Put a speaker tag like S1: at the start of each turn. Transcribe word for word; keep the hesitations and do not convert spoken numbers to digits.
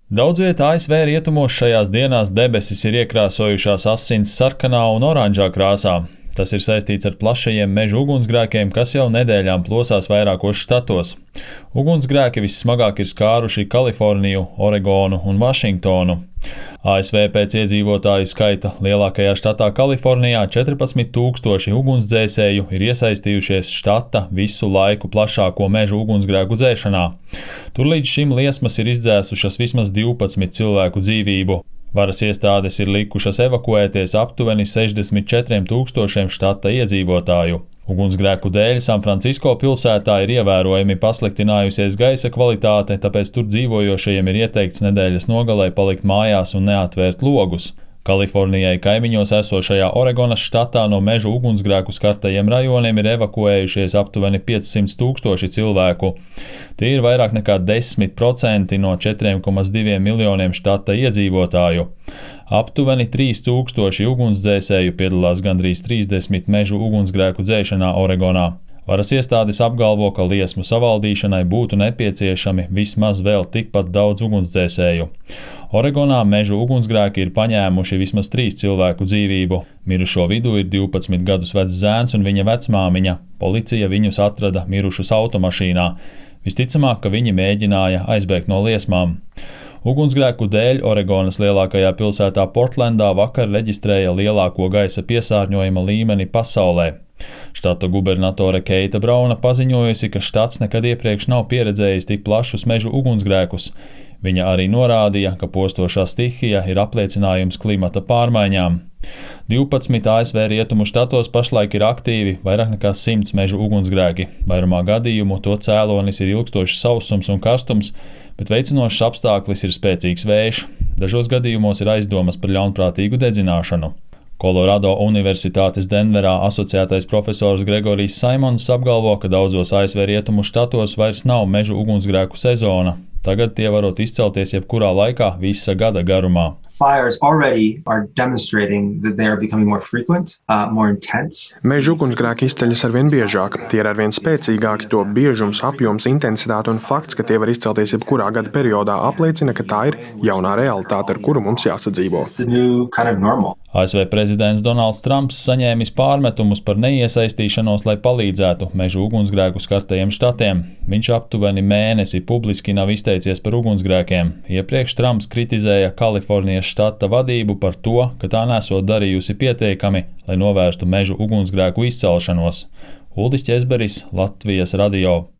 S1: Daudz vietā A S V rietumos šajās dienās debesis ir iekrāsojušās asins sarkanā un oranžā krāsā. Tas ir saistīts ar plašajiem meža ugunsgrēkiem, kas jau nedēļām plosās vairākos štatos. Ugunsgrēki vissmagāk ir skāruši Kaliforniju, Oregonu un Vašingtonu. A S V pēc iedzīvotāju skaita lielākajā štatā Kalifornijā četrpadsmit tūkstoši ugunsdzēsēju ir iesaistījušies štata visu laiku plašāko meža ugunsgrēku dzēšanā. Tur līdz šim liesmas ir izdzēsušas vismaz divpadsmit cilvēku dzīvību. Varas iestādes ir likušas evakuēties aptuveni sešdesmit četriem tūkstošiem štata iedzīvotāju. Ugunsgrēku dēļ Sanfrancisko pilsētā ir ievērojami pasliktinājusies gaisa kvalitāte, tāpēc tur dzīvojošajiem ir ieteikts nedēļas nogalē palikt mājās un neatvērt logus. Kalifornijai kaimiņos esošajā Oregonas štatā no meža ugunsgrēku skartajiem rajoniem ir evakuējušies aptuveni piecsimt tūkstoši cilvēku. Tie ir vairāk nekā desmit procenti no četriem komats diviem miljoniem štata iedzīvotāju. Aptuveni trīs tūkstoši ugunsdzēsēju piedalās gandrīz trīsdesmit mežu ugunsgrēku dzēšanā Oregonā. Varas iestādes apgalvo, ka liesmu savaldīšanai būtu nepieciešami vismaz vēl tikpat daudz ugunsdzēsēju. Oregonā mežu ugunsgrēki ir paņēmuši vismaz trīs cilvēku dzīvību. Mirušo vidū ir divpadsmit gadus vecs zēns un viņa vecmāmiņa. Policija viņus atrada mirušus automašīnā. Visticamāk, ka viņi mēģināja aizbēgt no liesmām. Ugunsgrēku dēļ Oregonas lielākajā pilsētā Portlendā vakar reģistrēja lielāko gaisa piesārņojuma līmeni pasaulē. Štata gubernatore Keita Brauna paziņojusi, ka štats nekad iepriekš nav pieredzējis tik plašus mežu ugunsgrēkus. Viņa arī norādīja, ka postošā stihija ir apliecinājums klimata pārmaiņām. divpadsmit A S V rietumu štatos pašlaik ir aktīvi vairāk nekā simts mežu ugunsgrēki. Vairumā gadījumu to cēlonis ir ilgstošs sausums un karstums, bet veicinošs apstākļis ir spēcīgs vējš. Dažos gadījumos ir aizdomas par ļaunprātīgu dedzināšanu. Kolorado Universitātes Denverā asociētais profesors Gregorijs Saimons apgalvo, ka daudzos A S V rietumu štatos vairs nav mežu ugunsgrēku sezona. Tagad tie varot izcelties jebkurā laikā visa gada garumā.
S2: Fires already are demonstrating that they are becoming more frequent, uh, more intense.
S3: Meža ugunsgrēki izceļas arvien biežāk, tie ir arvien spēcīgāki, to biežums, apjoms, intensitāte un fakts, ka tie var izcelties jebkurā gada periodā, apliecina, ka tā ir jaunā realitāte, ar kuru mums jāsadzīvo.
S2: It's the new kind of normal.
S1: A S V prezidents Donalds Trumps saņēmis pārmetumus par neiesaistīšanos, lai palīdzētu meža ugunsgrēku skartajiem štatiem. Viņš aptuveni mēnesi publiski nav izteicies par ugunsgrēkiem. Iepriekš Trumps kritizēja Kalifornijas štata vadību par to, ka tā nesot darījusi pietiekami, lai novērstu mežu ugunsgrēku izcelšanos. Uldis Ķezberis, Latvijas radio.